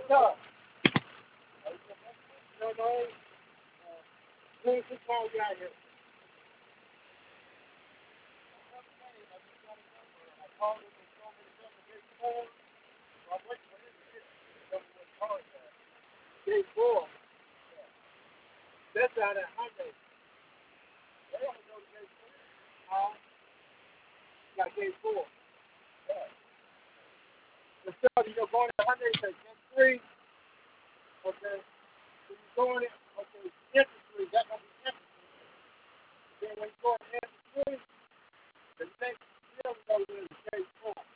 up? No, no. Who's the call you out here? I called him and told me to come to gate 4. Well, I'm waiting for him to get me. Tell me what car it's at. Gate 4. That's out at Hyundai. They want to go to gate 3. Got gate 4. Yeah. The stuff you're going to Hyundai, say gate 3. Okay. So you're going in, okay, entry 3. That's going to be entry 3. Then when you go to entry 3, the next field goes in gate 4.